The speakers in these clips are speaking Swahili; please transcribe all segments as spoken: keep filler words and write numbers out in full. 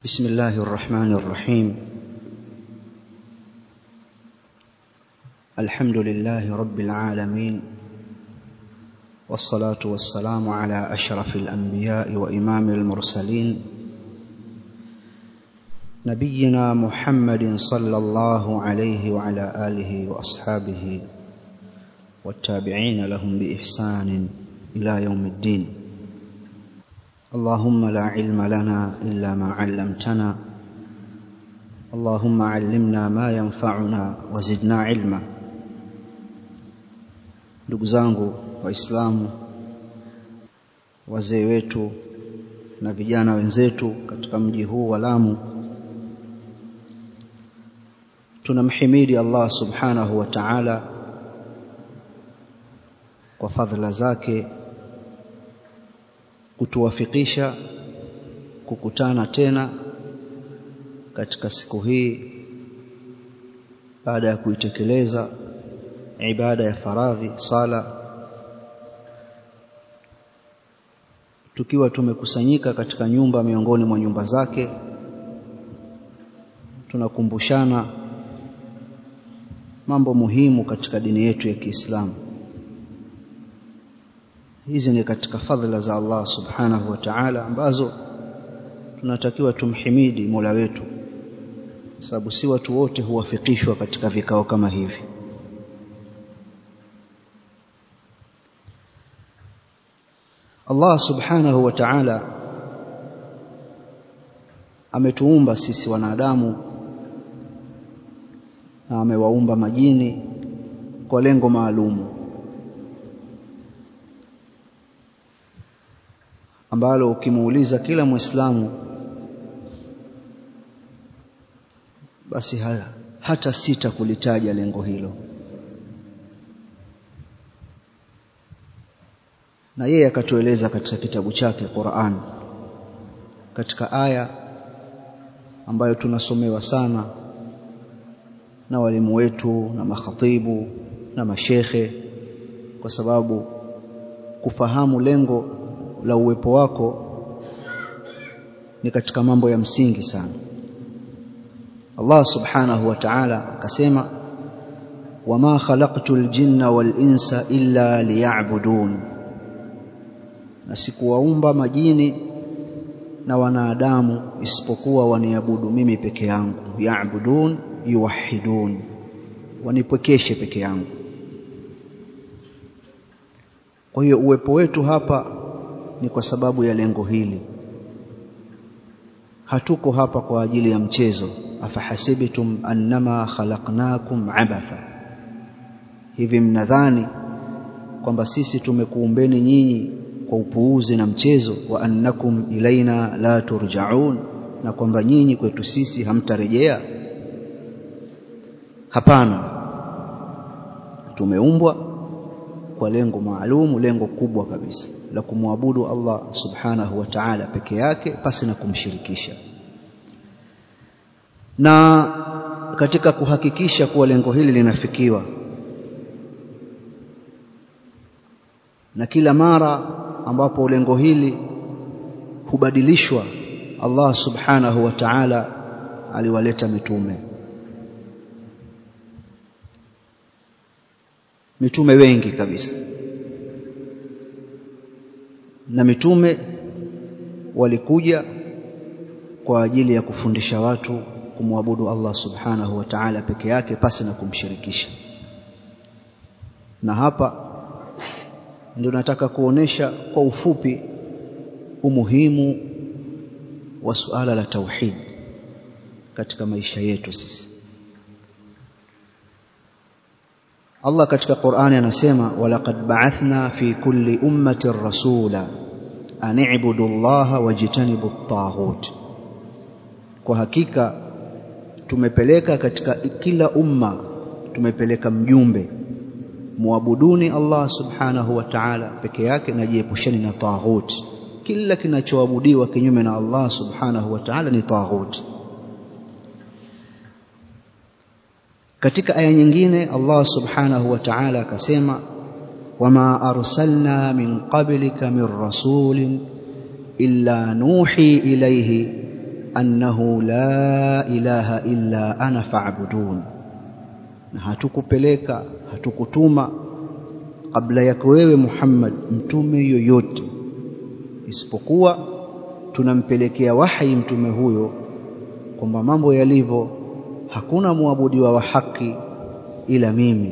بسم الله الرحمن الرحيم. الحمد لله رب العالمين، والصلاة والسلام على أشرف الأنبياء وإمام المرسلين نبينا محمد صلى الله عليه وعلى آله وأصحابه والتابعين لهم بإحسان إلى يوم الدين. اللهم لا علم لنا إلا ما علمتنا، اللهم علمنا ما ينفعنا وزدنا علما. Ndugu zangu waislamu, wazee wetu na vijana wenzetu katika mji huu wa Lamu, tunamhimidi Allah subhanahu wa ta'ala kwa fadhila zake kutuwafikisha kukutana tena katika siku hii baada ya kuitekeleza ibada ya faradhi sala, tukiwa tumekusanyika katika nyumba miongoni mwa nyumba zake. Tunakumbushana mambo muhimu katika dini yetu ya Kiislamu. Hizi ni katika fadhila za Allah subhanahu wa ta'ala ambazo tunatakiwa tumhimidi Mola wetu, sababu si watu wote huwafikishwa katika vikao kama hivi. Allah subhanahu wa ta'ala ametuumba sisi wanadamu na amewaumba majini kwa lengo maalumu ambalo ukimuuliza kila Muislamu basi ha, hata sita kulitaja lengo hilo. Na yeye akatueleza katika kitabu chake Qur'an, katika aya ambayo tunasomewa sana na walimu wetu na makhatibu na mashekhe, kwa sababu kufahamu lengo la uwepo wako ni katika mambo ya msingi sana. Allah subhanahu wa ta'ala akasema, wama khalaqtul jinna wal insa illa liya'budun, na sikuwaumba majini na wanadamu isipokuwa waniabudu mimi peke yangu. Ya'budun yuwahhidun, wanipwekeshe peke yangu. Kwa hiyo uwepo wetu hapa ni kwa sababu ya lengo hili. Hatuko hapa kwa ajili ya mchezo. Afahasibitum annama khalaqnakum abatha, hivi mnadhani kwamba sisi tumekuumbeni nyinyi kwa upuuzi na mchezo? Wa annakum ilaina la turja'un, na kwamba nyinyi kwetu sisi hamtarejea? Hapana, tumeumbwa kwa lengo maalum, lengo kubwa kabisa la kumwabudu Allah subhanahu wa ta'ala peke yake pasi na kumshirikisha. Na katika kuhakikisha kuwa lengo hili linafikiwa, na kila mara ambapo lengo hili hubadilishwa, Allah subhanahu wa ta'ala aliwaleta mitume. Mitume wengi kabisa, na mitume walikuja kwa ajili ya kufundisha watu kumwabudu Allah subhanahu wa ta'ala peke yake pasi na kumshirikisha. Na hapa ndio nataka kuonesha kwa ufupi umuhimu wa suala la tauhid katika maisha yetu sisi. Allah katika Qur'ani anasema, walaqad ba'athna fi kulli ummatin rasula an i'budu Allaha wajtanibu at-taghut, kwa hakika tumepeleka katika kila umma, tumepeleka mjumbe, muabuduni Allah subhanahu wa ta'ala peke yake na jiepusheni na taghut. Kila kinachoabudiwa kinyume na Allah subhanahu wa ta'ala ni taghut. Katika aya nyingine Allah subhanahu wa ta'ala akasema, wama arsalna min qablika min rasulin illa nuhi ilayhi annahu la ilaha illa ana fa'budun, na hatukupeleka hatukutuma kabla yako wewe Muhammad mtume yoyote isipokuwa tunampelekea wahi mtume huyo kwamba mambo yalivyo, hakuna muabudiwa wa haki ila mimi,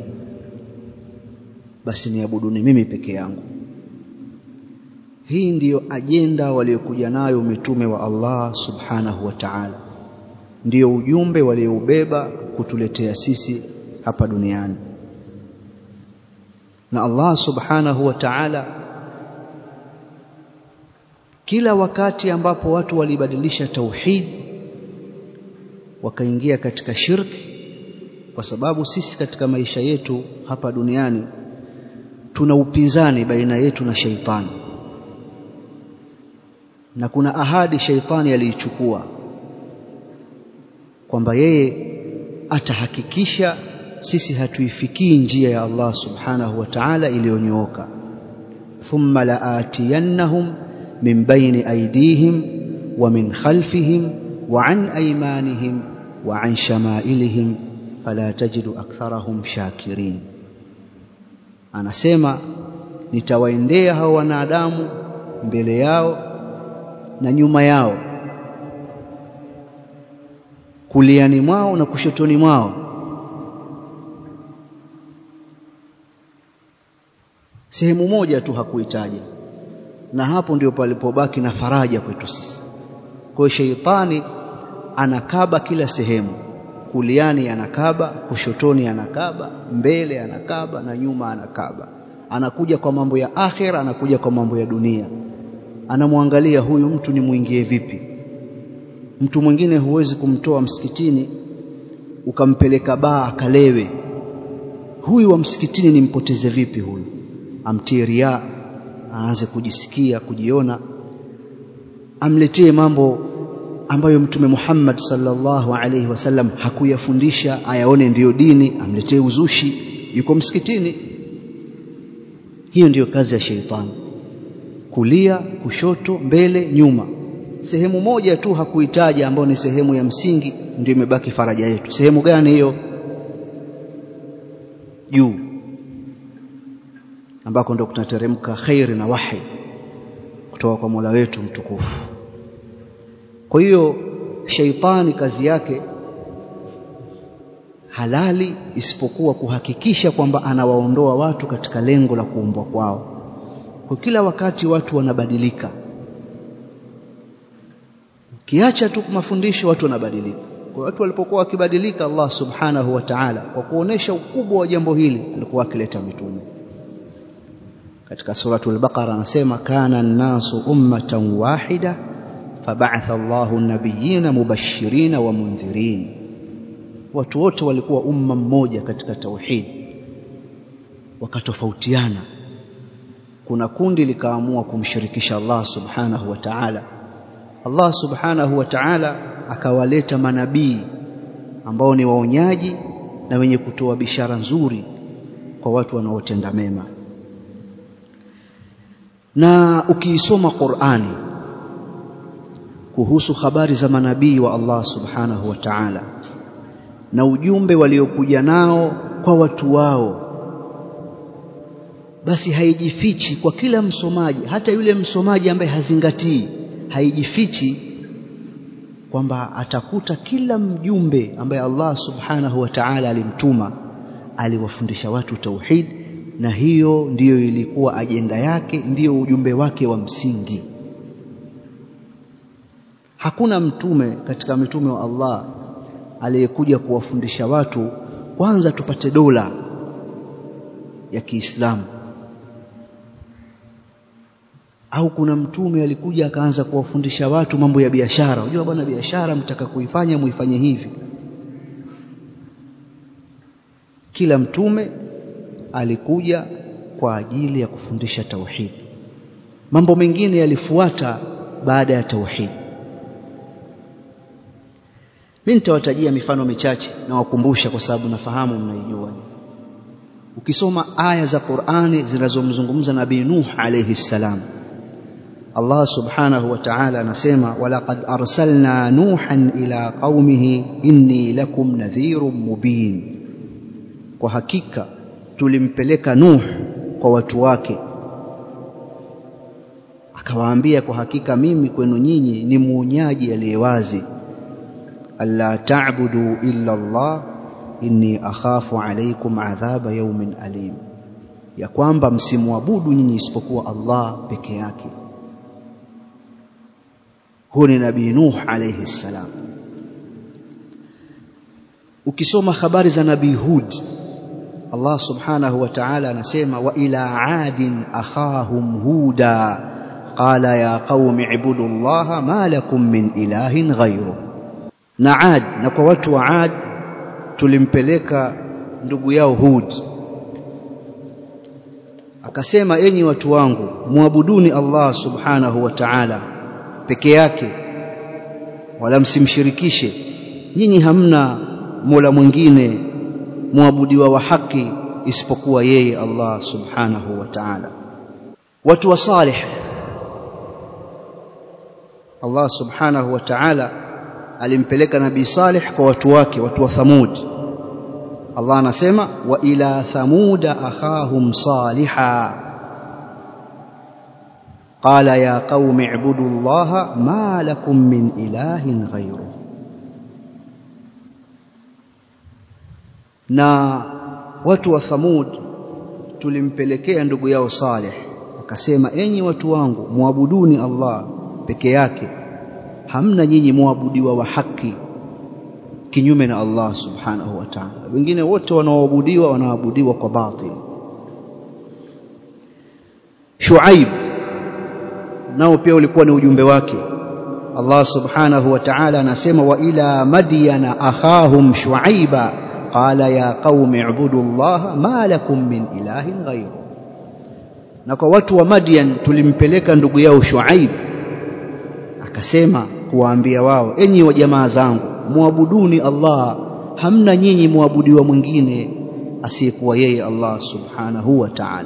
basi niabuduni mimi peke yangu. Hii ndiyo ajenda waliokuja nayo mitume wa Allah subhanahu wa ta'ala, ndiyo ujumbe walioubeba kutuletea sisi hapa duniani. Na Allah subhanahu wa ta'ala kila wakati ambapo watu walibadilisha tauhid wakaingia katika shirki, kwa sababu sisi katika maisha yetu hapa duniani tuna upinzani baina yetu na shaitani, na kuna ahadi shaitani aliichukua kwamba yeye atahakikisha sisi hatuifikii njia ya Allah subhanahu wa ta'ala iliyonyooka. Thumma la'atiyannahum min bayni aydihim wa min khalfihim wa an aymanihim wa an shamailihim fala tajidu aktharahum shakirin. Anasema nitawaendea hao wanadamu mbele yao na nyuma yao, kuliani mwao na kushotoni mwao. Sehemu moja tu hakuitaja, na hapo ndio palipobaki na faraja kwetu sisi. Kwa shaitani anakaba kila sehemu, kuliani anakaba, kushotoni anakaba, mbele anakaba na nyuma anakaba. Anakuja kwa mambo ya akhira, anakuja kwa mambo ya dunia. Anamwangalia huyu mtu ni muingie vipi. Mtu mwingine huwezi kumtoa msikitini ukampeleka baa akalewe. Huyu wa msikitini nimpoteze vipi huyu? Amtie riaa, aanze kujisikia, kujiona, amletee mambo ambayo Mtume Muhammad sallallahu alaihi wasallam hakuyafundisha ayaone ndiyo dini, amletee uzushi, yuko msikitini. Hiyo ndiyo kazi ya shaitani, kulia, kushoto, mbele, nyuma. Sehemu moja tu hakuitaja ambayo ni sehemu ya msingi, ndio imebaki faraja yetu. Sehemu gani hiyo? Juu, ambako ndio kunateremka khairi na wahi kutoka kwa Mola wetu mtukufu. Kwa hiyo shaitani kazi yake halali isipokuwa kuhakikisha kwamba anawaondoa watu katika lengo la kuumbwa kwao. Kwa kila wakati watu wanabadilika, kiacha tu mafundisho watu wanabadilika. Kwa watu walipokuwa wakibadilika, Allah subhanahu wa ta'ala kwa kuonesha ukubwa wa jambo hili alikuwa akileta mitume. Katika suratul Baqara anasema kana an-nasu ummatan wahida fab'atha Allahu an-nabiyyina mubashirina wa mundhirin. Watu wote walikuwa umma mmoja katika tauhid, wakatofautiana. Kuna kundi likaamua kumshirikisha Allah subhanahu wa ta'ala. Allah subhanahu wa ta'ala akawaleta manabii ambao ni waonyaji na wenye kutoa bishara nzuri kwa watu wanaotenda mema. Na ukiisoma Qur'ani kuhusu habari za manabii wa Allah subhanahu wa ta'ala na ujumbe waliokuja nao kwa watu wao, basi haijifichi kwa kila msomaji, hata yule msomaji ambaye hazingatii, haijifichi kwamba atakuta kila mjumbe ambaye Allah subhanahu wa ta'ala alimtuma aliwafundisha watu tauhid, na hiyo ndiyo ilikuwa ajenda yake, ndiyo ujumbe wake wa msingi. Hakuna mtume katika mitume wa Allah aliyekuja kuwafundisha watu kwanza tupate dola ya Kiislamu, au kuna mtume alikuja akaanza kuwafundisha watu mambo ya biashara. Unajua bwana, biashara mtaka kuifanya muifanye hivi. Kila mtume alikuja kwa ajili ya kufundisha tauhid. Mambo mengine yalifuata baada ya tauhid. Mimi nitawatajia mifano michache na wakumbusha kwa sababu nafahamu mnaijua. Ukisoma aya za Qur'ani zinazomzungumza Nabii Nuh alayhi salam, Allah subhanahu wa ta'ala anasema walaqad arsalna nuhan ila qaumihi inni lakum nadhirun mubin, kwa hakika tulimpeleka Nuh kwa watu wake akawaambia kwa hakika mimi kwenu nyinyi ni muonyaji aliyewazi, alla ta'budu illa Allah inni akhafu alaykum adhaba yawmin alim, ya kwamba msimwabudu nyinyi isipokuwa Allah peke yake. Huyu ni nabii Nuh alayhi salam. Ukisoma habari za nabii Hud, Allah subhanahu wa ta'ala anasema wa ila adin akhahum huda qala ya qaumi ibudu allaha ma lakum min ilahin ghayru. Na Ad, na kwa watu wa Ad tulimpeleka ndugu yao Hud akasema enyi watu wangu muabuduni Allah subhanahu wa ta'ala peke yake wala msimshirikishe, nyinyi hamna mola mwingine muabudiwa wa haki isipokuwa yeye Allah subhanahu wa ta'ala. Watu wa Salih, Allah subhanahu wa ta'ala alimpeleka nabii Salih kwa watu wake, watu wa Thamud. Allah anasema wa ila thamuda akhahum saliha qala ya qaumi ibudu allaha ma lakum min ilahin ghayru. Na watu wa Thamud tulimpelekea ndugu yao Salih akasema enyi watu wangu muabuduni Allah peke yake, hamna nyinyi muabudiwa wa haki kinyume na Allah subhanahu wa ta'ala, wengine wote wanaoabudiwa wanaabudiwa kwa batil. Shuaib nao pia ulikuwa ni ujumbe wake. Allah subhanahu wa ta'ala anasema wa ila madyana akhahum shuaiba qala ya qaumi ibudu allaha ma lakum min ilahin ghayru. Na kwa watu wa Madian tulimpeleka ndugu yao Shuaib akasema kuwaambia wao enyi wa jamaa zangu muabuduni Allah, hamna nyinyi muabudiwa mwingine asiyekuwa yeye Allah subhanahu wa ta'ala.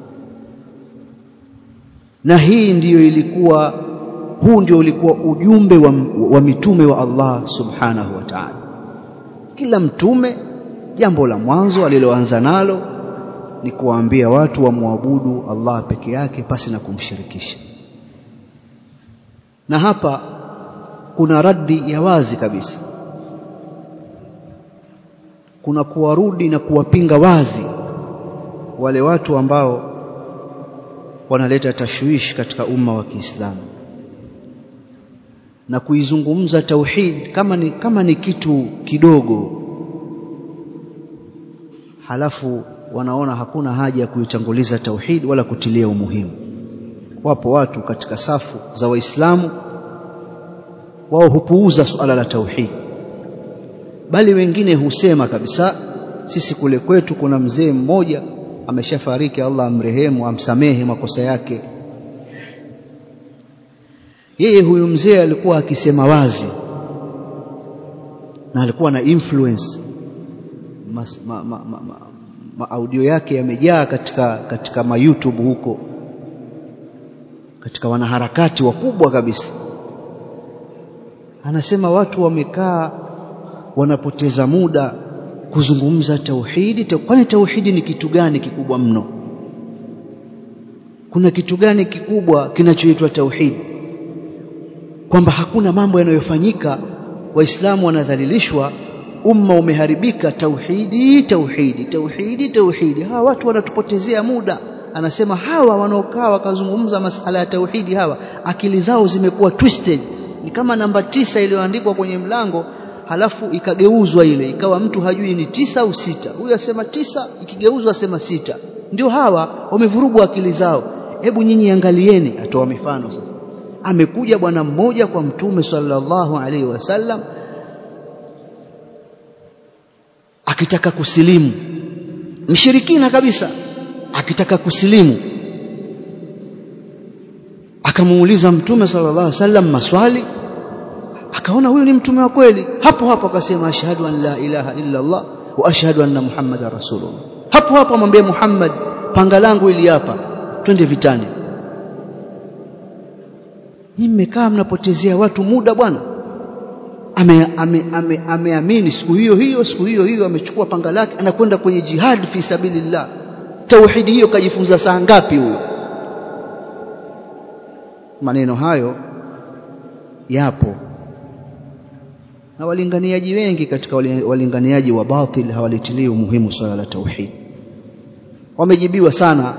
Na hii ndiyo ilikuwa huu ndio ulikuwa ujumbe wa, wa mitume wa Allah subhanahu wa ta'ala. Kila mtume jambo la mwanzo aliloanza nalo ni kuwaambia watu wamwabudu Allah peke yake pasi na kumshirikisha. Na hapa kuna raddi ya wazi kabisa, kuna kuwarudi na kuwapinga wazi wale watu ambao wanaleta tashwishi katika umma wa Kiislamu na kuizungumza tauhid kama ni, kama ni kitu kidogo, halafu wanaona hakuna haja ya kuitanguliza tauhid wala kutilia umuhimu. Wapo watu katika safu za Waislamu wao hupuuza suala la tauhid, bali wengine husema kabisa sisi kule kwetu kuna mzee mmoja ameshafariki, Allah amrehemu amsamehe makosa yake. Yeye huyu mzee alikuwa akisema wazi na alikuwa na influence, mas, ma, ma, ma, ma, ma audio yake yamejaa katika katika ma YouTube huko, katika wanaharakati wakubwa kabisa. Anasema watu wamekaa wanapoteza muda kuzungumza tauhidi. Kwani tauhidi ni kitu gani kikubwa mno? Kuna kitu gani kikubwa kinachoitwa tauhidi? Kwamba hakuna mambo yanayofanyika, Waislamu wanadhalilishwa, umma umeharibika, tauhidi tauhidi tauhidi tauhidi. Hawa watu wanatupotezea muda. Anasema hawa wanaokaa wakazungumza masala ya tauhidi, hawa akili zao zimekuwa twisted, ni kama namba tisa iliyoandikwa kwenye mlango halafu ikageuzwa ile ikawa mtu hajui ni tisa au sita. Huyu asema tisa, ikigeuzwa asema sita. Ndio hawa wamevurugwa akili zao. Hebu nyinyi angalieni, atoa mifano sasa. Amekuja bwana mmoja kwa Mtume sallallahu alaihi wasallam akitaka kusilimu, mshirikina kabisa, akitaka kusilimu. Akamuuliza Mtume sallallahu alaihi wasallam maswali, akaona huyu ni mtume wa kweli. Hapo hapo akasema ashhadu an la ilaha illa Allah wa ashhadu anna Muhammadar rasulullah. Hapo hapo amwambia Muhammad, panga langu ili hapa, twende vitani. mmekaa mnapotezea watu muda bwana. Ameamini ame, ame, ame, ame siku hiyo hiyo siku hiyo hiyo amechukua panga lake anakwenda kwenye jihad fi sabilillah. Tauhidi hiyo kajifunza saa ngapi huyo? Maneno hayo yapo, na walinganiaji wengi katika walinganiaji wa batil hawalitilii umuhimu swala la tauhid. Wamejibiwa sana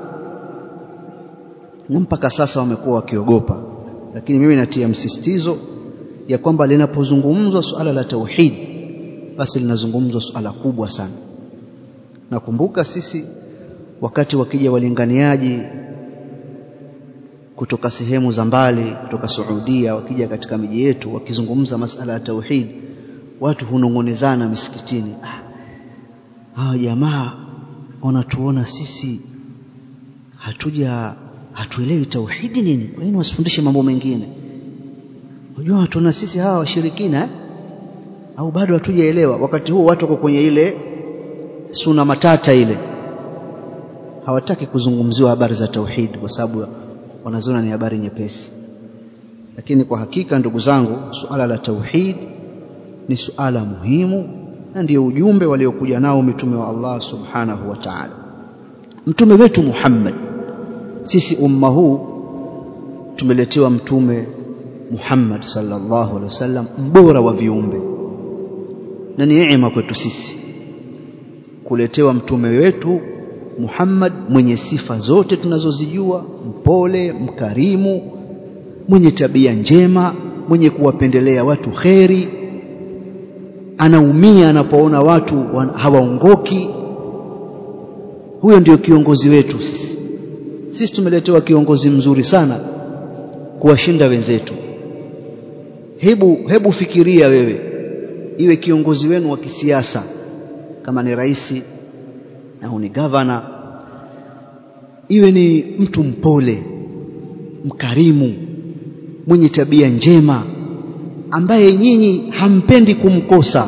na mpaka sasa wamekuwa wakiogopa, lakini mimi natia msisitizo ya kwamba linapozungumzwa suala la tauhid basi linazungumzwa suala kubwa sana. Nakumbuka sisi wakati wakija walinganiaji kutoka sehemu za mbali, kutoka Saudia, wakija katika miji yetu wakizungumza masala ya tauhid, watu hunongonezana misikitini, ah hawa jamaa wanatuona sisi hatuja hatuelewi tauhidi nini, kwa nini wasifundishe mambo mengine? Unajua tunaona sisi hawa washirikina eh? Au bado hatujaelewa? Wakati huo watu wako kwenye ile suna matata ile, hawataki kuzungumziwa habari za tauhid kwa sababu wanaziona ni habari nyepesi. Lakini kwa hakika ndugu zangu, suala la tauhid ni suala muhimu, na ndio ujumbe waliokuja nao mitume wa Allah subhanahu wa ta'ala. Mtume wetu Muhammad, sisi umma huu tumeletewa mtume Muhammad sallallahu alaihi wasallam, mbora wa viumbe, na ni neema kwetu sisi kuletewa mtume wetu Muhammad mwenye sifa zote tunazozijua: mpole, mkarimu, mwenye tabia njema, mwenye kuwapendelea watu kheri, anaumia anapoona watu hawaongoki. Huyo ndio kiongozi wetu sisi. Sisi tumeletewa kiongozi mzuri sana kuwashinda wenzetu. Hebu hebu fikiria wewe, iwe kiongozi wenu wa kisiasa, kama ni rais au ni governor, iwe ni mtu mpole, mkarimu, mwenye tabia njema, ambaye nyinyi hampendi kumkosa.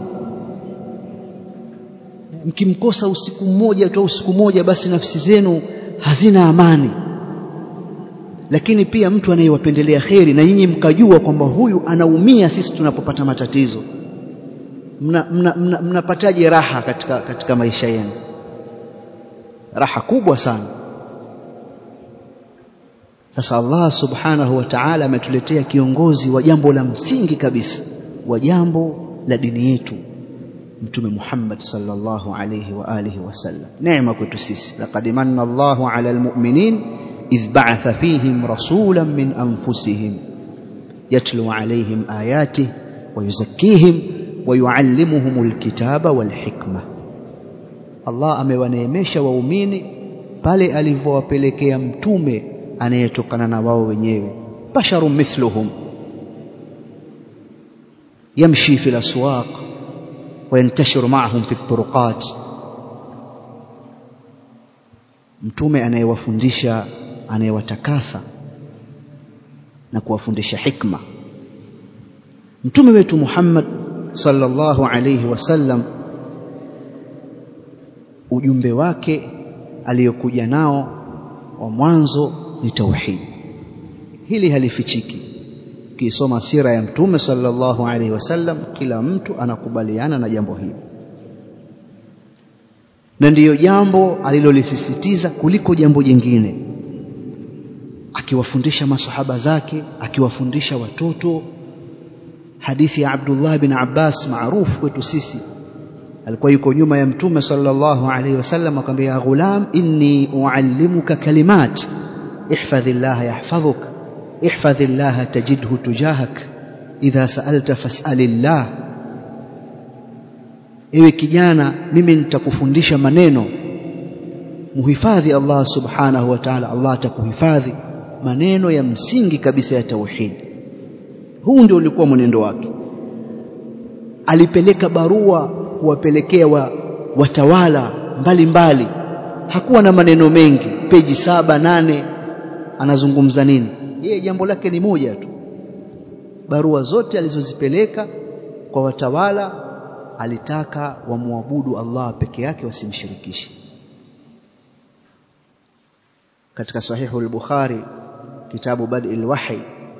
Mkimkosa usiku mmoja tu usiku mmoja, basi nafsi zenu hazina amani. Lakini pia mtu anayewapendelea kheri, na nyinyi mkajua kwamba huyu anaumia sisi tunapopata matatizo, mnapataje mna, mna, mna raha katika katika maisha yenu? Raha kubwa sana. Sasa Allah subhanahu wa ta'ala ametuletea kiongozi wa jambo la msingi kabisa, wa jambo la dini yetu, Mtume Muhammad sallallahu alayhi wa alihi wasallam. Neema kwetu sisi. Laqad manna Allahu 'ala al-mu'minin idh ba'atha fihim rasulan min anfusihim yatlu 'alayhim ayatihi wa yuzakkihim wa yu'allimuhumul kitaba wal hikma. Allah amewaneemesha waumini pale alivyowapelekea mtume anayetokana na wao wenyewe, basharun mithluhum yamshi fil aswaq wa yantashiru ma'ahum fit turuqat. Mtume anayewafundisha, anayewatakasa na kuwafundisha hikma. Mtume wetu Muhammad sallallahu alayhi wasallam, ujumbe wake aliyokuja nao wa mwanzo ni tauhid. Hili halifichiki. Ukisoma sira ya mtume sallallahu alaihi wasallam, kila mtu anakubaliana na jambo hili, na ndiyo jambo alilolisisitiza kuliko jambo jingine, akiwafundisha masahaba zake, akiwafundisha watoto. Hadithi ya Abdullah bin Abbas maarufu kwetu sisi, alikuwa yuko nyuma ya mtume sallallahu alaihi wasallam, akamwambia ya ghulam, inni uallimuka kalimat ihfadhillah yahfadhuk ihfadhillah tajidhu tujahak idha sa'alta fas'alillah. Ewe kijana, mimi nitakufundisha maneno, muhifadhi Allah subhanahu wa ta'ala, Allah atakuhifadhi. Maneno ya msingi kabisa ya tauhid. Huu ndio ulikuwa mwenendo wake. Alipeleka barua kuwapelekea wa, watawala mbalimbali. Hakuwa na maneno mengi, peji saba nane, anazungumza nini? Yeye jambo lake ni moja tu. Barua zote alizozipeleka kwa watawala, alitaka wamwabudu Allah peke yake, wasimshirikishe. Katika sahihu al-Bukhari, kitabu Bad'il Wahy,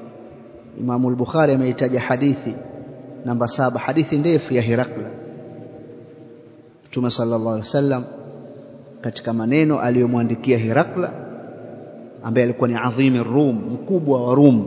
Imam al-Bukhari ameitaja hadithi namba saba, hadithi ndefu ya Hirakla. Mtume sallallahu alaihi wasallam katika maneno aliyomwandikia Hirakla, ambaye alikuwa ni adhimi Rum, mkubwa wa Rum,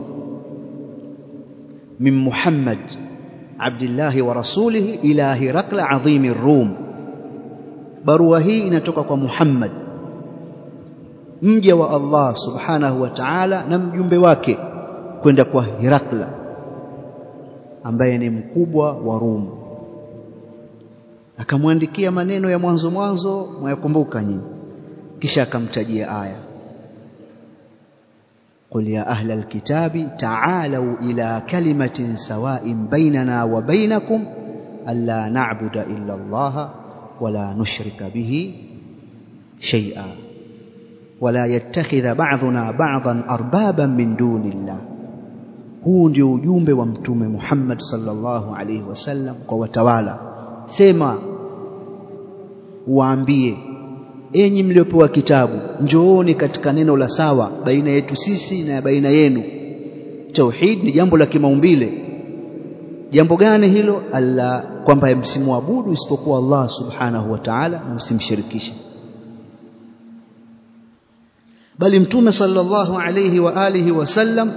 min Muhammad Abdullah wa rasulihi ila Hirakla adhimi Rum. Barua hii inatoka kwa Muhammad, mja wa Allah subhanahu wa ta'ala, na mjumbe wake kwenda kwa Hirakla ambaye ni mkubwa wa Rum. Akamwandikia maneno ya mwanzo mwanzo, mwayakumbuka nyinyi. Kisha akamtajia aya, qul ya ahla alkitabi ta'alu ila kalimatin sawa'in bainana wa bainakum alla na'budu illa Allah wa la nushrika bihi shay'a wa la yattakhidha ba'duna ba'dan arbaban min dunillah. Huu ndio ujumbe wa Mtume Muhammad sallallahu alaihi wasallam kwa watawala. Sema, waambie, enyi mliopewa kitabu, njooni katika neno la sawa baina yetu sisi na baina yenu. Tauhid ni jambo la kimaumbile. Jambo gani hilo? Allah, kwamba msimwabudu isipokuwa Allah subhanahu wa ta'ala na msimshirikishe. Bali Mtume sallallahu alayhi wa alihi wasallam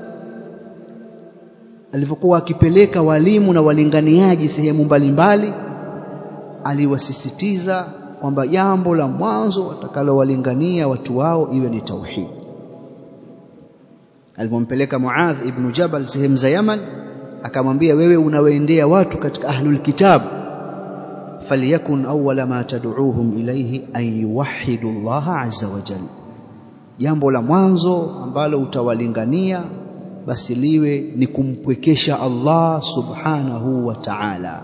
alipokuwa akipeleka walimu na walinganiaji sehemu mbalimbali, aliwasisitiza kwamba jambo la mwanzo watakalowalingania watu wao iwe ni tauhid. Alipompeleka Muadh ibn Jabal sehemu za Yaman, akamwambia, wewe unawaendea watu katika ahlul kitab, falyakun awwala ma tad'uuhum ilayhi an yuwahhidu Allah azza wa jalla. Jambo la mwanzo ambalo utawalingania basi liwe ni kumpwekesha Allah subhanahu wa ta'ala.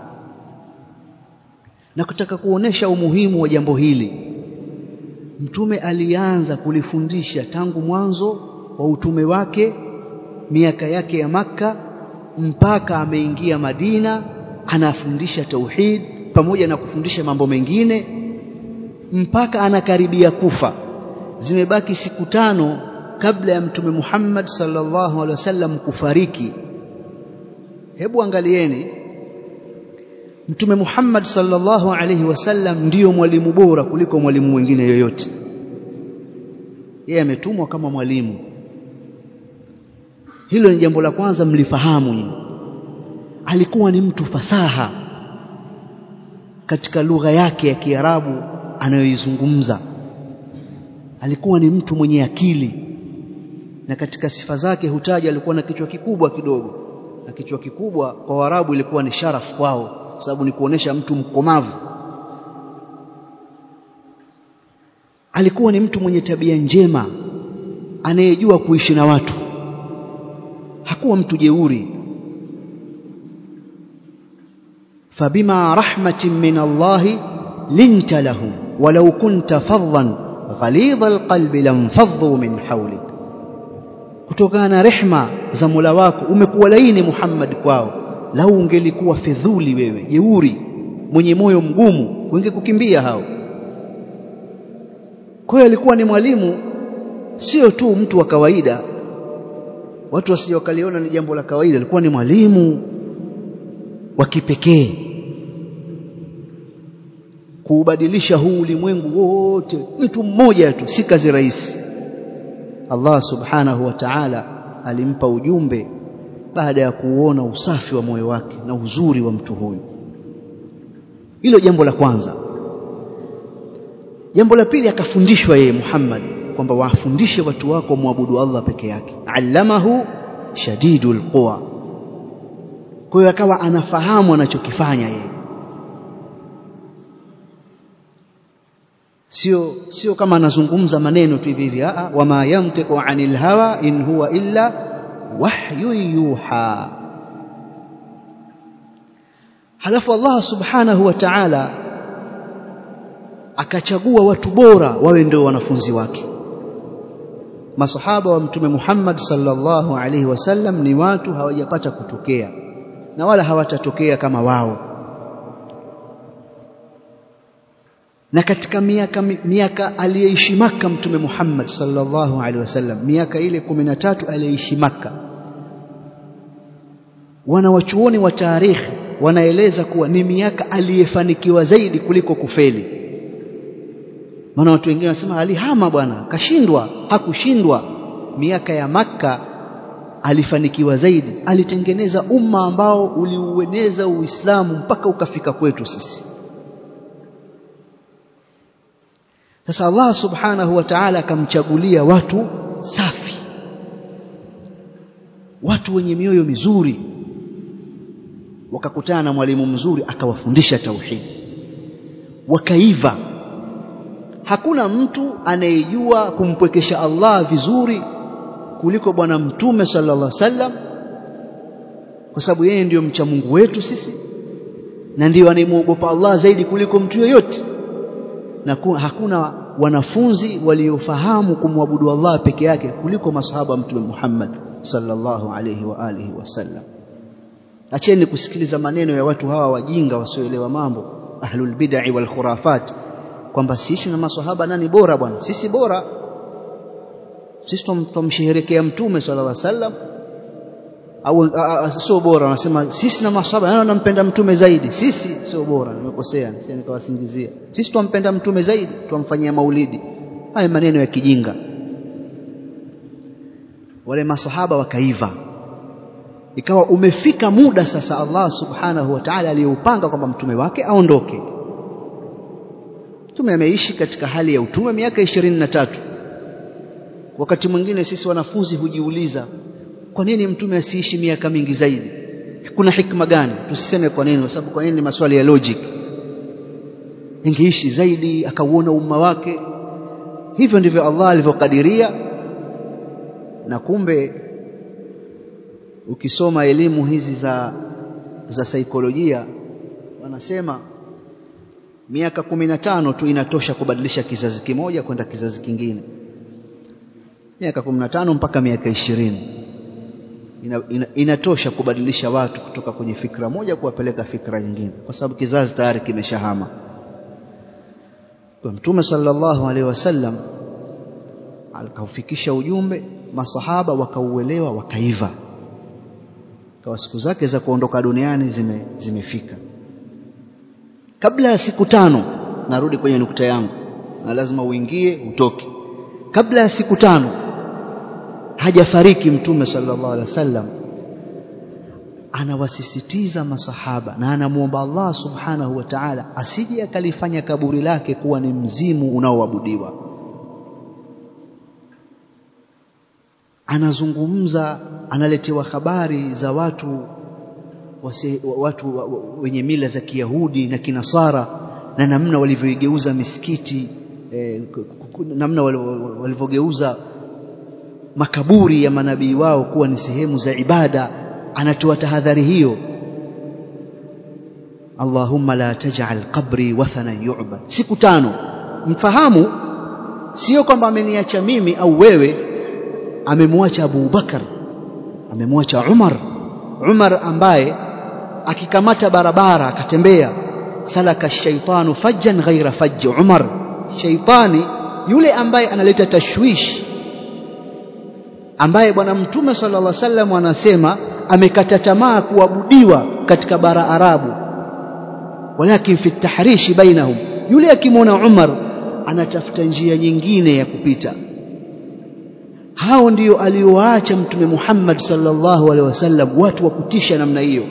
Na kutaka kuonesha umuhimu wa jambo hili, Mtume alianza kulifundisha tangu mwanzo wa utume wake, miaka yake ya Makka mpaka ameingia Madina, anafundisha tauhid pamoja na kufundisha mambo mengine mpaka anakaribia kufa. Zimebaki siku tano kabla ya Mtume Muhammad sallallahu alaihi wasallam kufariki. Hebu angalieni, Mtume Muhammad sallallahu alaihi wasallam ndiyo mwalimu bora kuliko mwalimu mwingine yoyote. Yeye ametumwa kama mwalimu. Hilo ni jambo la kwanza mlifahamu nyinyi. Alikuwa ni mtu fasaha katika lugha yake ya Kiarabu anayoizungumza. Alikuwa ni mtu mwenye akili, na katika sifa zake hutaja alikuwa na kichwa kikubwa kidogo. Na kichwa kikubwa kwa Waarabu ilikuwa ni sharaf kwao, sababu ni kuonesha mtu mkomavu. Alikuwa ni mtu mwenye tabia njema, anayejua kuishi na watu. Hakuwa mtu jeuri. Fabima rahmatin min Allah linta lahum walau kunta faddan ghalidha alqalbi lamfaddu min hawlik. Kutokana na rehma za Mola wako umekuwa laini Muhammad kwao. Lau ungelikuwa fedhuli wewe, jeuri, mwenye moyo mgumu, wangekukimbia hao. Kwa hiyo alikuwa ni mwalimu, sio tu mtu wa kawaida. Watu wasiokaliona ni jambo la kawaida. Alikuwa ni mwalimu wa kipekee, kuubadilisha huu ulimwengu wote. Mtu mmoja tu, si kazi rahisi. Allah subhanahu wa ta'ala alimpa ujumbe baada ya kuona usafi wa moyo wake na uzuri wa mtu huyu. Hilo jambo la kwanza. Jambo la pili, akafundishwa yeye Muhammad kwamba wafundishe watu wako muabudu Allah peke yake. Allamahu shadidul quwa. Kwa hiyo akawa anafahamu anachokifanya yeye. Sio sio kama anazungumza maneno tu hivi hivi. A wama yantiqu anil hawa in huwa illa wahyu yuha. Halafu Allah subhanahu wa ta'ala akachagua watu bora wawe ndio wanafunzi wake. Masahaba wa Mtume Muhammad sallallahu alaihi wasallam ni watu hawajapata kutokea na wala hawatatokea kama wao. Na katika miaka miaka aliyeishi Makka Mtume Muhammad sallallahu alaihi wasallam, miaka ile kumi na tatu aliyeishi Makka, wanawachuoni wa tarikhi wanaeleza kuwa ni miaka aliyefanikiwa zaidi kuliko kufeli. Maana watu wengine wanasema alihama bwana, kashindwa. Hakushindwa. Miaka ya Makka alifanikiwa zaidi, alitengeneza umma ambao uliueneza Uislamu mpaka ukafika kwetu sisi. Sasa Allah subhanahu wa ta'ala akamchagulia watu safi, watu wenye mioyo mizuri, wakakutana na mwalimu mzuri akawafundisha tauhid, wakaiva. Hakuna mtu anayejua kumpwekesha Allah vizuri kuliko bwana mtume sallallahu alaihi wasallam, kwa sababu yeye ndiyo mcha Mungu wetu sisi na ndiyo anayemuogopa Allah zaidi kuliko mtu yoyote. Na hakuna wanafunzi waliofahamu kumwabudu Allah peke yake kuliko masahaba mtume Muhammad sallallahu alaihi wa alihi wasallam. Acheni kusikiliza maneno ya watu hawa wajinga wasioelewa mambo, ahlul bid'ah wal khurafat, kwamba sisi na maswahaba nani bora bwana? Sisi bora. Sisi tumsherehekea mtume sallallahu alaihi wasallam, au sio bora? Wanasema sisi na maswahaba nani anampenda mtume zaidi? Sisi sio bora. Nimekosea, sisi nikawasingizia. Sisi tumpenda mtume zaidi, tumfanyia maulidi. Haya maneno ya kijinga. Wale maswahaba wakaiva. Ikawa umefika muda sasa Allah subhanahu wa ta'ala aliyoupanga kwamba mtume wake aondoke. Mtume ameishi katika hali ya utume miaka ishirini na tatu. Wakati mwingine sisi wanafunzi hujiuliza, kwa nini mtume asiishi miaka mingi zaidi? Kuna hikma gani? Tusiseme kwa nini, kwa sababu kwa nini ni maswali ya logic. Ingeishi zaidi akauona umma wake. Hivyo ndivyo Allah alivyokadiria. Na kumbe ukisoma elimu hizi za za saikolojia wanasema miaka kumi na tano tu inatosha kubadilisha kizazi kimoja kwenda kizazi kingine. Miaka kumi na tano mpaka miaka ishirini ina, ina, inatosha kubadilisha watu kutoka kwenye fikra moja kuwapeleka fikra nyingine, kwa sababu kizazi tayari kimeshahama. Kwa Mtume sallallahu alaihi wasallam alikafikisha ujumbe, masahaba wakauelewa, wakaiva. Kwa siku zake za kuondoka duniani zime, zimefika. Kabla ya siku tano, narudi kwenye nukta yangu na lazima uingie utoke. Kabla ya siku tano hajafariki Mtume sallallahu alaihi wasallam, anawasisitiza masahaba na anamuomba Allah subhanahu wa ta'ala asije akalifanya kaburi lake kuwa ni mzimu unaoabudiwa. Anazungumza, analetewa habari za watu wase, watu wenye mila za Kiyahudi na Kinasara na namna walivyoigeuza misikiti, eh, namna walivyogeuza makaburi ya manabii wao kuwa ni sehemu za ibada. Anatoa tahadhari hiyo, Allahumma la taj'al qabri wathanan yu'bad. Siku tano. Mfahamu sio kwamba ameniacha mimi au wewe, amemwacha Abu Bakar, amemwacha Umar. Umar ambaye akikamata barabara akatembea, salaka shaitanu fajjan ghaira fajj Umar. Shaitani yule ambaye analeta tashwish, ambaye bwana Mtume sallallahu alaihi wasallam anasema amekata tamaa kuabudiwa katika bara Arabu, walakin fi tahrishi bainahum. Yule akimwona Umar anatafuta njia nyingine ya kupita. Hao ndio alioacha Mtume Muhammad sallallahu alaihi wasallam, watu wa kutisha namna hiyo.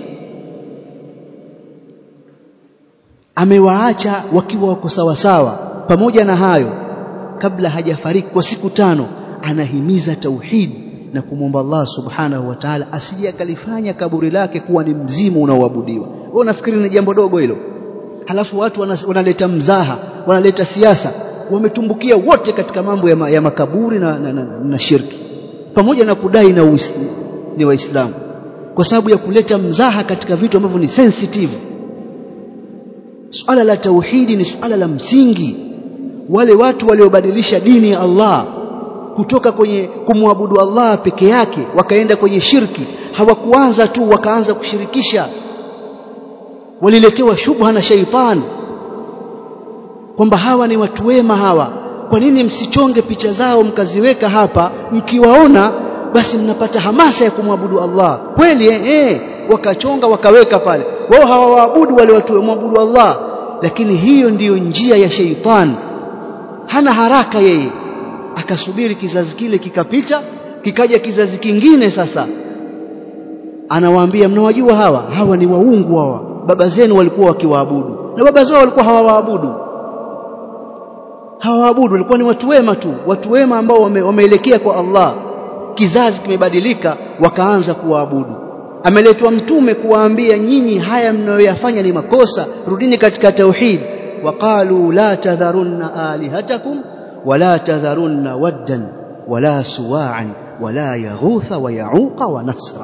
Amewaacha wakiwa wako sawa sawa. Pamoja na hayo, kabla hajafariki kwa siku tano, anahimiza tauhid na kumwomba Allah subhanahu wa ta'ala asije akalifanya kaburi lake kuwa ni mzimu unaoabudiwa. Wewe unafikiri ni jambo dogo hilo? Halafu watu wanaleta mzaha, wanaleta siasa, wametumbukia wote katika mambo ya, ma, ya makaburi na, na, na, na shirki, pamoja na kudai na uislamu, ni waislamu, kwa sababu ya kuleta mzaha katika vitu ambavyo ni sensitive. Suala la tauhidi ni suala la msingi. Wale watu waliobadilisha dini ya Allah kutoka kwenye kumwabudu Allah peke yake wakaenda kwenye shirki, hawakuanza tu wakaanza kushirikisha. Waliletewa shubha na shaitani kwamba hawa ni watu wema hawa, kwa nini msichonge picha zao mkaziweka hapa, mkiwaona basi mnapata hamasa ya kumwabudu Allah. Kweli eh, eh wakachonga wakaweka pale. Wao hawaabudu wale watu, waabudu Allah. Lakini hiyo ndiyo njia ya sheitani. Hana haraka yeye, akasubiri kizazi kile kikapita, kikaja kizazi kingine. Sasa anawaambia, mnawajua hawa hawa ni waungu hawa, baba zenu walikuwa wakiwaabudu, na baba zao walikuwa hawaabudu hawaabudu walikuwa ni watu wema tu, watu wema ambao wame, wameelekea kwa Allah. Kizazi kimebadilika, wakaanza kuwaabudu. Ameletwa mtume kuwaambia, nyinyi haya mnayoyafanya ni makosa, rudini katika tauhid. Waqalu la tadharunna alihatakum wala tadharunna waddan wala suwa'an wala yaghutha wa ya'uqa wa nasra.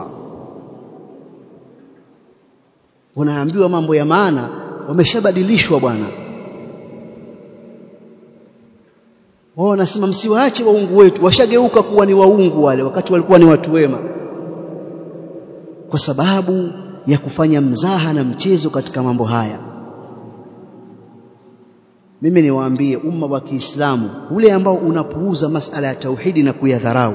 Wanaambiwa mambo ya maana, wameshabadilishwa bwana. Wao wanasema msiwaache waungu wetu, washageuka kuwa ni waungu wale wakati walikuwa ni watu wema, kwa sababu ya kufanya mzaha na mchezo katika mambo haya. Mimi niwaambie umma wa Kiislamu, ule ambao unapuuza masala ya tauhidi na kuyadharau,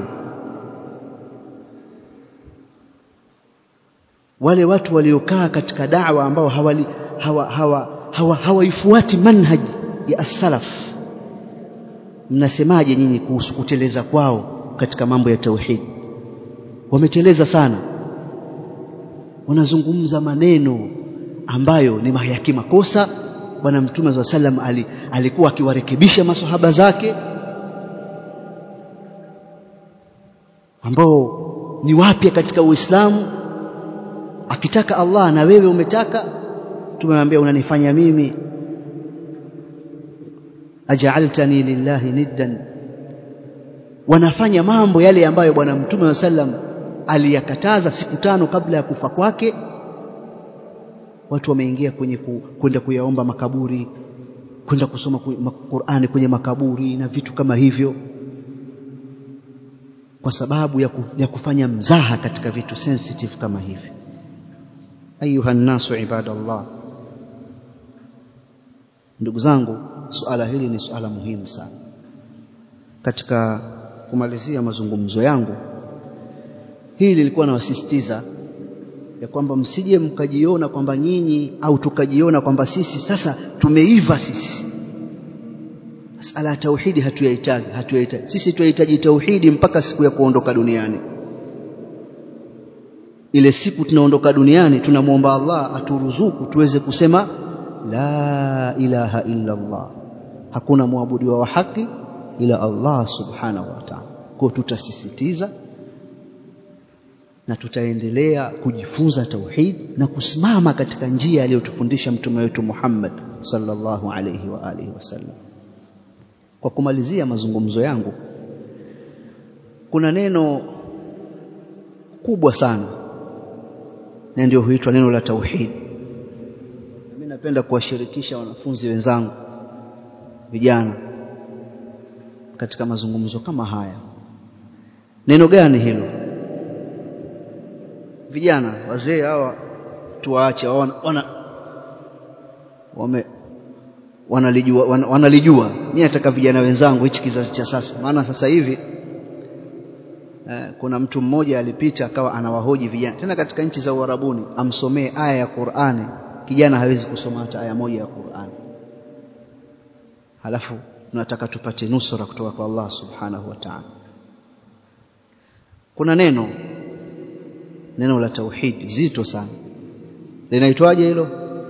wale watu waliokaa katika da'wa ambao hawali hawa hawa hawa hawaifuati manhaji ya as-salaf, mnasemaje nyinyi kuhusu kuteleza kwao katika mambo ya tauhidi? Wameteleza sana, wanazungumza maneno ambayo ni ya kimakosa. Bwana Mtume wa sallam ali, alikuwa akiwarekebisha maswahaba zake ambao ni wapya katika Uislamu. Akitaka Allah na wewe umetaka, tumemwambia unanifanya mimi, aj'altani lillahi niddan. Wanafanya mambo yale ambayo Bwana Mtume wa sallam aliyakataza siku tano kabla ya kufa kwake. Watu wameingia kwenye kwenda ku, kuyaomba makaburi, kwenda kusoma Qur'ani kwenye makaburi na vitu kama hivyo, kwa sababu ya, ku, ya kufanya mzaha katika vitu sensitive kama hivi. Ayuha nasu ibadallah, ndugu zangu, suala hili ni suala muhimu sana. Katika kumalizia mazungumzo yangu, hili lilikuwa nawasisitiza ya kwamba msije mkajiona kwamba nyinyi au tukajiona kwamba sisi sasa tumeiva sisi. Masala ya tauhidi hatuyahitaji, hatuyahitaji. Sisi tunahitaji tauhidi mpaka siku ya kuondoka duniani. Ile siku tunaondoka duniani, tunamuomba Allah aturuzuku tuweze kusema la ilaha illa Allah, hakuna muabudiwa wa haki ila Allah subhanahu wa ta'ala. Kwa tutasisitiza na tutaendelea kujifunza tauhid na kusimama katika njia aliyotufundisha mtume wetu Muhammad sallallahu alayhi wa alihi wasallam. Kwa kumalizia mazungumzo yangu, kuna neno kubwa sana na ndio huitwa neno la tauhid. Mimi napenda kuwashirikisha wanafunzi wenzangu vijana katika mazungumzo kama haya. Neno gani hilo? Vijana wazee hawa tuwaache, wana wana wame wanalijua wana, wanalijua. Mimi nataka vijana wenzangu, hichi kizazi cha sasa, maana sasa hivi eh, kuna mtu mmoja alipita akawa anawahoji vijana, tena katika nchi za Uarabuni, amsomee aya ya Qur'ani. Kijana hawezi kusoma hata aya moja ya Qur'ani, halafu tunataka tupate nusura kutoka kwa Allah subhanahu wa ta'ala. Kuna neno neno la tauhid zito sana. Linaitwaje hilo?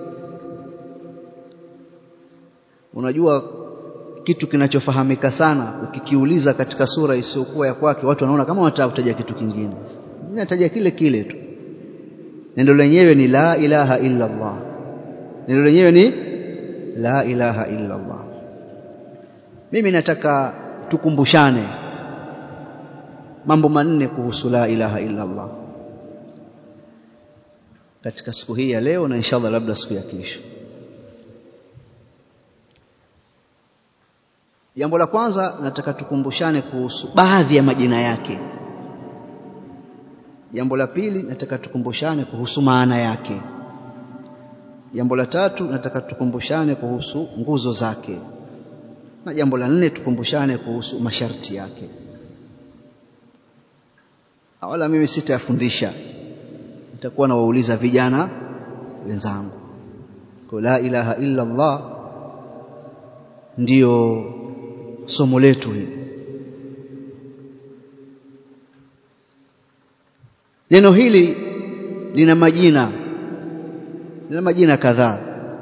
Unajua kitu kinachofahamika sana, ukikiuliza katika sura isiyokuwa ya kwake, watu wanaona kama watataja kitu kingine. Mimi nataja kile kile tu. Neno lenyewe ni la ilaha illa Allah. Neno lenyewe ni la ilaha illa Allah. Mimi nataka tukumbushane mambo manne kuhusu la ilaha illa Allah katika siku hii ya leo, na inshallah labda siku ya kesho. Jambo la kwanza, nataka tukumbushane kuhusu baadhi ya majina yake. Jambo la pili, nataka tukumbushane kuhusu maana yake. Jambo la tatu, nataka tukumbushane kuhusu nguzo zake. Na jambo la nne, tukumbushane kuhusu masharti yake. Wala mimi sitafundisha, nitakuwa nawauliza vijana wenzangu. Kwa la ilaha illa Allah ndio somo letu hili. Neno hili lina majina, lina majina kadhaa.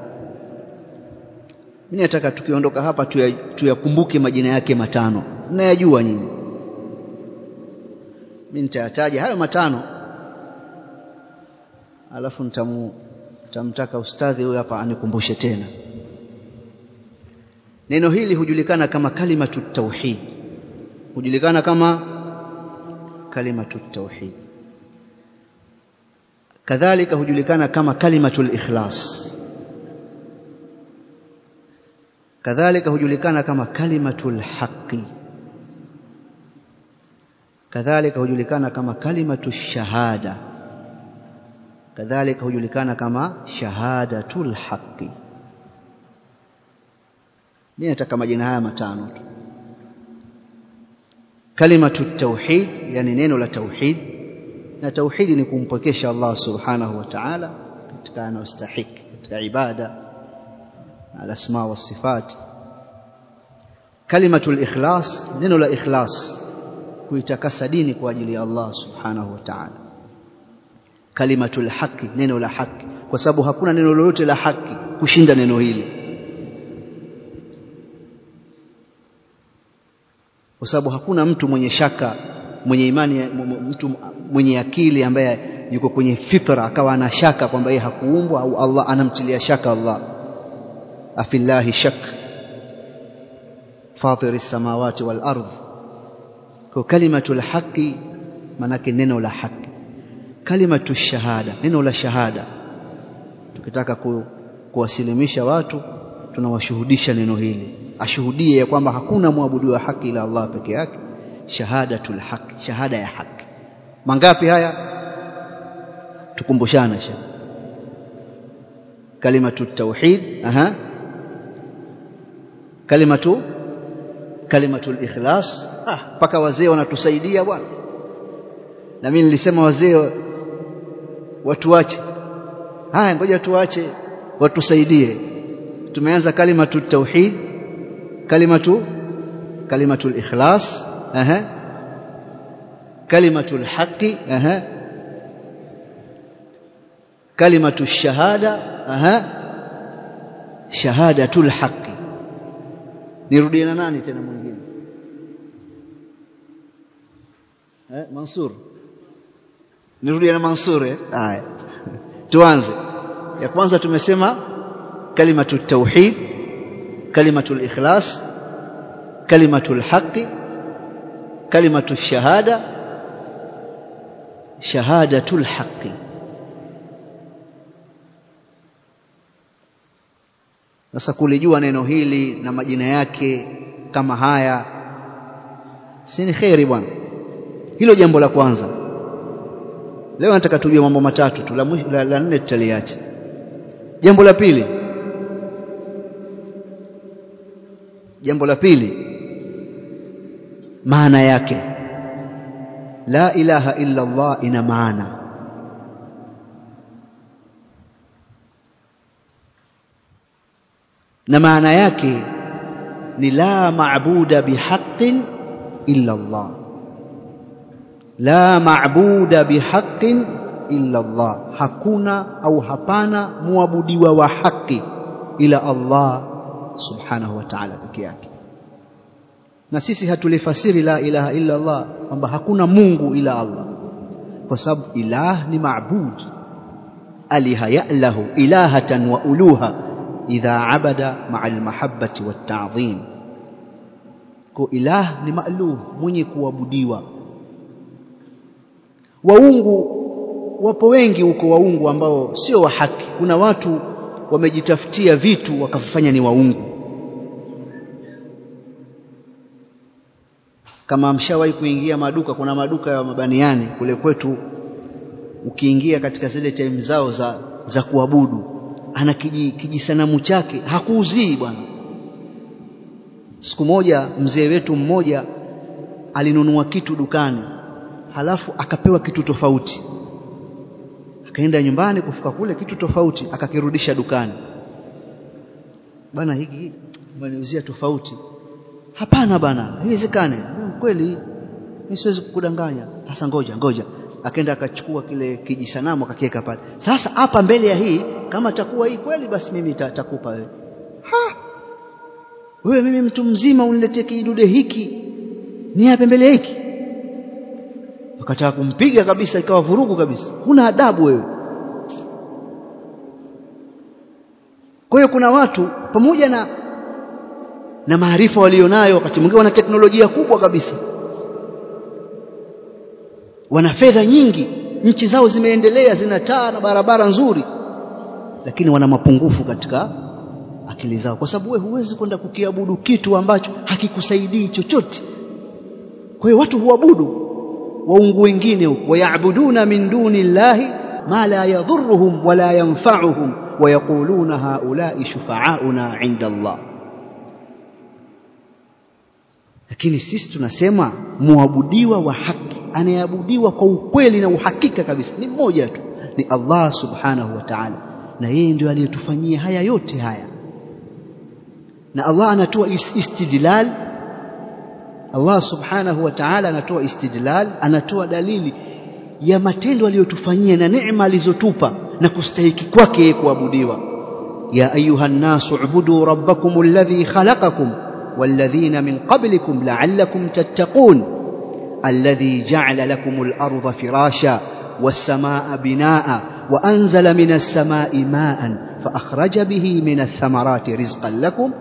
Mimi nataka tukiondoka hapa tuyakumbuke majina yake matano. Mnayajua nyinyi. Mimi nitayataja hayo matano. Alafu nitamu nitamtaka ustadhi huyu hapa anikumbushe tena. Neno hili hujulikana kama kalimatu tauhid. Hujulikana kama kalimatu tauhid. Kadhalika hujulikana kama kalimatul ikhlas. Kadhalika hujulikana kama kalimatul haqqi. Kadhalika hujulikana kama kalimatu shahada. Kadhalika hujulikana kama shahadatul haqqi. Mimi nataka majina haya matano tu. Kalimatu tauhid, yani neno la tauhid. Na tauhid ni kumpokesha Allah subhanahu wa ta'ala katika anayostahiki katika ibada na asma wa sifat. Kalimatul ikhlas, neno la ikhlas, kuitakasa dini kwa ajili ya Allah subhanahu wa ta'ala. Kalimatul haqi, neno la haki, kwa sababu hakuna neno lolote la haki kushinda neno hili. Kwa sababu hakuna mtu mwenye shaka, mwenye imani, mtu mwenye akili ambaye yuko kwenye fitra akawa ana shaka kwamba yeye hakuumbwa au Allah anamtilia shaka Allah. Afillahi shak fatir as-samawati wal ardh. Kwa kalimatul haqi manake neno la haki. Kalimatu shahada, neno la shahada, tukitaka ku, kuwasilimisha watu tunawashuhudisha neno hili, ashuhudie ya kwamba hakuna muabudu wa haki ila Allah peke yake. Shahadatul haqi, shahada ya haki. Mangapi haya? Tukumbushane sha. Kalimatu tauhid, aha. Kalimatu kalimatul ikhlas. Ah, paka wazee wanatusaidia bwana. Na mimi nilisema wazee watu wache. Haya, ngoja tuache watusaidie. Tumeanza kalimatu tauhid, kalimatu kalimatul ikhlas, aha. Kalimatul haqqi, aha. Kalimatu shahada, aha. Shahadatul haqqi. Nirudie na nani tena mwingine? Eh, Mansur. Nirudie na Mansur eh? Haya. Tuanze. Ya kwanza tumesema kalimatu tauhid, kalimatul ikhlas, kalimatul haqqi, kalimatu shahada, shahadatul haqqi. Sasa kulijua neno hili na majina yake kama haya si ni khairi bwana. Hilo jambo la kwanza. Leo nataka tujue mambo matatu tu, la, la, la nne tutaliacha. Jambo la pili. Jambo la pili, maana yake. La ilaha illa Allah ina maana. Na maana yake ni la maabuda bihaqqin illa Allah. La maabuda bihaqqin illa Allah. Hakuna au hapana muabudiwa wa haki ila Allah subhanahu wa ta'ala peke yake. Na sisi hatulifasiri la ilaha illa Allah kwamba hakuna Mungu ila Allah, kwa sababu ilah ni maabud. Aliha ya'lahu ilahatan wa uluha idha abada ma'al mahabbati wat ta'dhim. Kwa ilah ni ma'luh, mwenye kuabudiwa. Waungu wapo wengi huko, waungu ambao sio wa haki. Kuna watu wamejitafutia vitu wakafanya ni waungu. Kama mshawahi kuingia maduka, kuna maduka ya mabaniani kule kwetu, ukiingia katika zile time zao za za kuabudu, ana kiji, kijisanamu chake hakuuzii bwana. Siku moja mzee wetu mmoja alinunua kitu dukani, halafu akapewa kitu tofauti. Akaenda nyumbani, kufika kule kitu tofauti, akakirudisha dukani. Bana, hiki umeniuzia tofauti. Hapana bana, haiwezekani. Kweli mimi siwezi kukudanganya. Sasa ngoja ngoja. Akaenda akachukua kile kijisanamu akakiweka pale. Sasa hapa mbele ya hii, kama takuwa hii kweli, basi mimi nitakupa wewe. Ha! Wewe mimi mtu mzima uniletee kidude hiki, ni hapa mbele ya hiki? Akataka kumpiga kabisa, ikawa vurugu kabisa. Huna adabu wewe. Kwa hiyo kuna watu pamoja na na maarifa walionayo, wakati mwingine wana teknolojia kubwa kabisa, wana fedha nyingi, nchi zao zimeendelea, zina taa na barabara nzuri, lakini wana mapungufu katika akili zao, kwa sababu wewe huwezi kwenda kukiabudu kitu ambacho hakikusaidii chochote. Kwa hiyo watu huabudu waungu wengine huko, wayabuduna min duni llahi ma la yadhurruhum wala yanfa'uhum wayaquluna haula'i shufa'auna 'inda Allah. Lakini sisi tunasema muabudiwa wa haki, anayeabudiwa kwa ukweli na uhakika kabisa ni mmoja tu, ni Allah subhanahu wa ta'ala, na yeye ndio aliyetufanyia haya yote haya. Na Allah anatoa istidlal, Allah subhanahu wa ta'ala anatoa istidlal, anatoa dalili ya matendo aliyotufanyia na neema alizotupa na kustahiki kwake kuabudiwa. Ya ayuhan nasu ubudu rabbakum alladhi khalaqakum والذين من قبلكم لعلكم تتقون الذي جعل لكم الأرض فراشا والسماء بناء وأنزل من السماء ماء فأخرج به من الثمرات رزقا لكم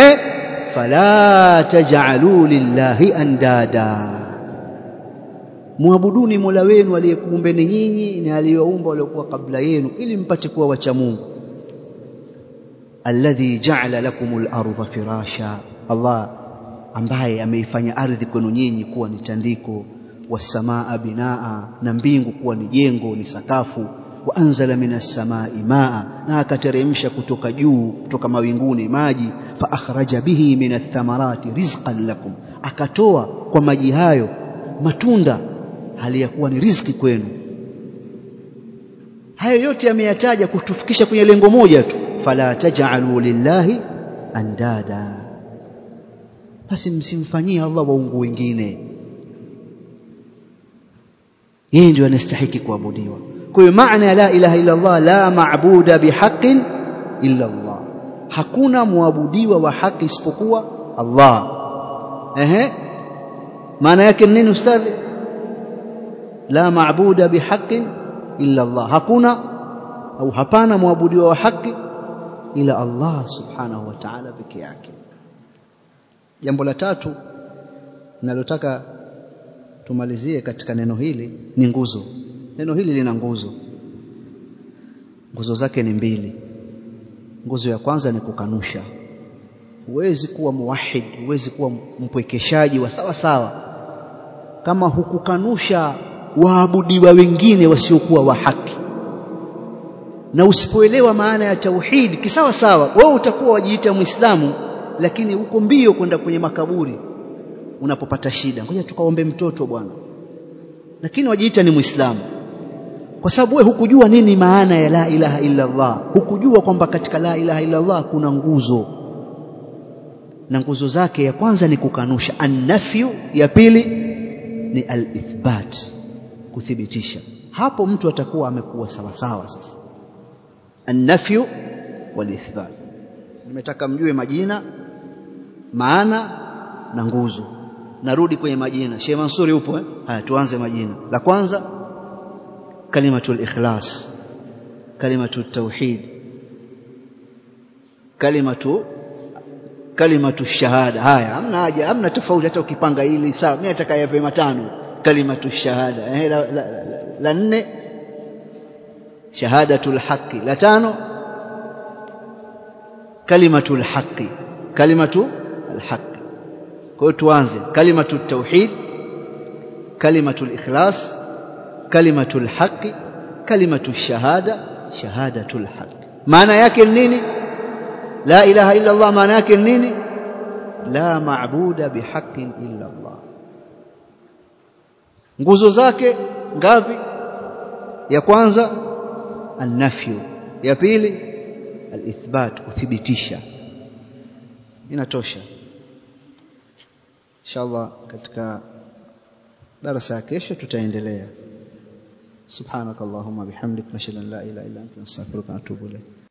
فلا تجعلوا لله أندادا. muabuduni Mola wenu aliyekuumbeni nyinyi na aliyeumba waliokuwa kabla yenu ili mpate kuwa wacha Mungu. alladhi ja'ala lakumul arda firasha, Allah ambaye ameifanya ardhi kwenu nyinyi kuwa ni tandiko, wasamaa binaa, na mbingu kuwa ni jengo, ni sakafu, wa anzala minas samai maa, na akateremsha kutoka juu, kutoka mawinguni maji, fa akhraja bihi minath thamarati rizqan lakum, akatoa kwa maji hayo matunda hali ya kuwa ni riziki kwenu. Hayo yote yameyataja kutufikisha kwenye lengo moja tu, fala taj'alu lillahi andada, basi msimfanyie Allah waungu wengine, yeye ndiye anastahili kuabudiwa. Kwa hiyo maana ya la ilaha illa Allah, la maabuda bihaqqin illa Allah, hakuna muabudiwa wa haki isipokuwa Allah. Ehe, maana yake nini ustadhi? La maabuda bihaqqin illa Allah, hakuna au hapana muabudiwa wa haki ila Allah subhanahu wa ta'ala peke yake. Jambo la tatu ninalotaka tumalizie katika neno hili ni nguzo. Neno hili lina nguzo. Nguzo zake ni mbili. Nguzo ya kwanza ni kukanusha. Huwezi kuwa muwahid, huwezi kuwa mpwekeshaji wa sawa sawa kama hukukanusha waabudiwa wengine wasiokuwa wa haki. Na usipoelewa maana ya tauhid kisawa sawa, wewe utakuwa wajiita Muislamu lakini uko mbio kwenda kwenye makaburi unapopata shida. Ngoja tukaombe mtoto bwana, lakini wajiita ni Muislamu, kwa sababu wewe hukujua nini maana ya la ilaha illa Allah. Hukujua kwamba katika la ilaha illa Allah kuna nguzo, na nguzo zake ya kwanza ni kukanusha, an-nafyu, ya pili ni al-ithbat, kuthibitisha. Hapo mtu atakuwa amekuwa sawa sawa. Sasa an-nafyu wal-ithbat, nimetaka mjue majina, maana na nguzo. Narudi kwenye majina. Sheikh Mansuri upo eh? Haya, tuanze majina. La kwanza kalimatul ikhlas, kalimatut tauhid, kalimatu kalimatu shahada. Haya, hamna haja, hamna tofauti hata ukipanga hili sawa. Mimi nataka yawe matano. Kalimatu shahada. Eh, la, la, la, la nne shahadatul haqqi. La tano kalimatul haqqi, kalimatu al-haqq. Kwa hiyo tuanze kalimatut tauhid, kalimatul ikhlas, kalimatul haqqi, kalimatu shahada, shahadatul haqq. Maana yake nini la ilaha illa Allah? Maana yake nini? La maabuda bihaqqin illa Allah. Nguzo zake ngapi? Ya kwanza an-nafyu, ya pili al-ithbat, kuthibitisha. Inatosha. Inshallah katika darasa ya kesho tutaendelea. Subhanakallahumma bihamdik, nashhadu an la ilaha illa anta, nastaghfiruka wa natubu ilayk.